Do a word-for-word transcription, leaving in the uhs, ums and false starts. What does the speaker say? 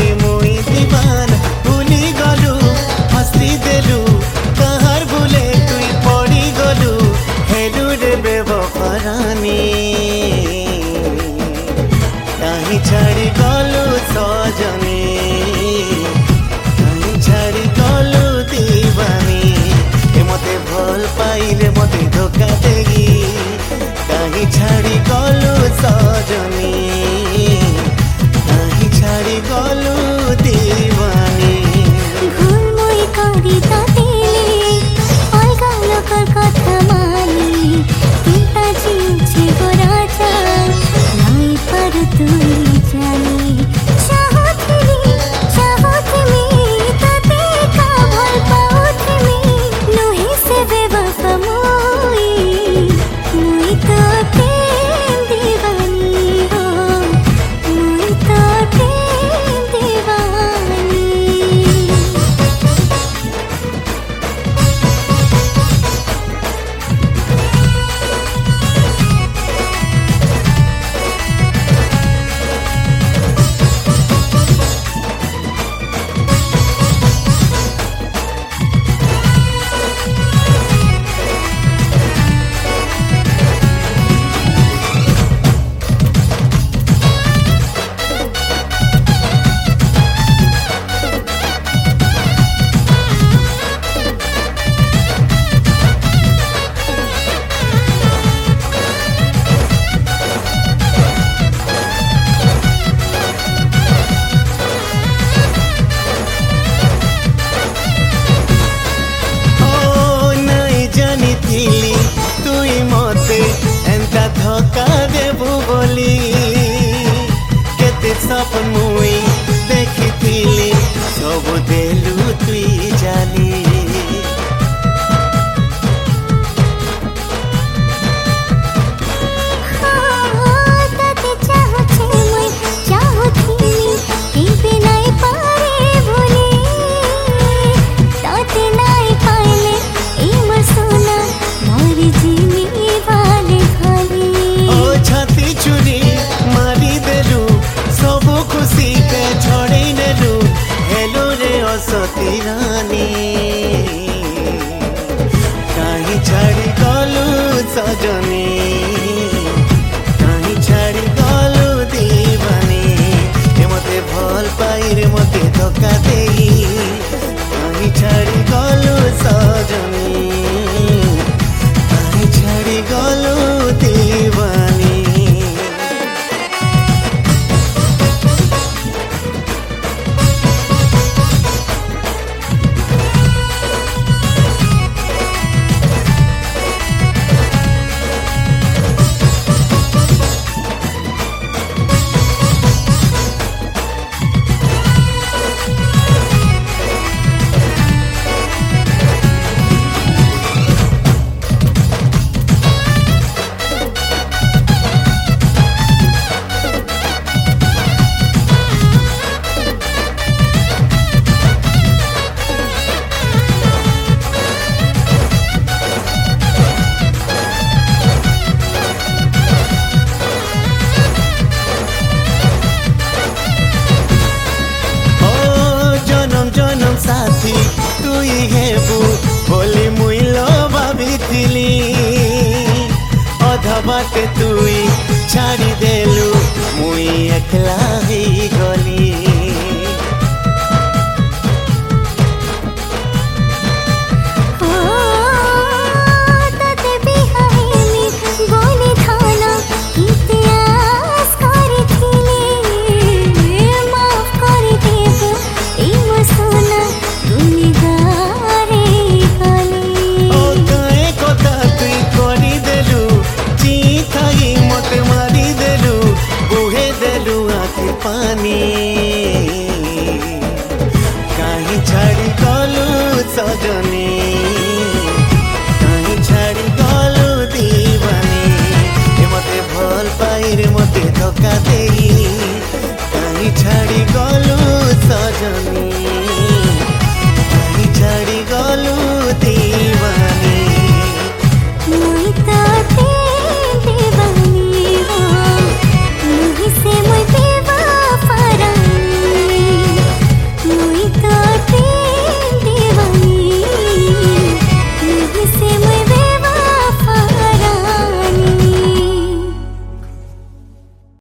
बोली मुई दीवाना भूली गलु हसी देलु कहार भूले तुई पड़ी गलु हेलु रे बेवफारानी कहीं छाड़ी गलु सजनी कहीं छाड़ी गलु दीवानी ए मते भल पाइले मते धोखा देगी कहीं छाड़ी गलु सजनी कहीं छाड़ी गलु दीवानी भूल मुई करी तातेले अलगा लोकर कथा मानी पिता जीउछे गो राजा नाई पर तुई जानी चाहतली चाहतली ताते का भल पाउथली नोहे से बेवफा मुई मुई तो प्रेम दीवानी हो मुई तो प्रेम दीवानी। तुई मते एंता धोखा देबू बोली केते सपन मुई देखिथिली सब देलु तुई जाली सती रानी कहीं छाड़ी गलु सजनी कहीं छाड़ी गलु दीवानी ए मते भल पाई रे मते धोखा देई कहीं छाड़ी गलु सजनी कहीं छाड़ी गलु दीवानी। साथी तुई हेबू बोली मुई लो भाविथिली अधा बाटे तुई छाड़ी देलु मुई एकला ही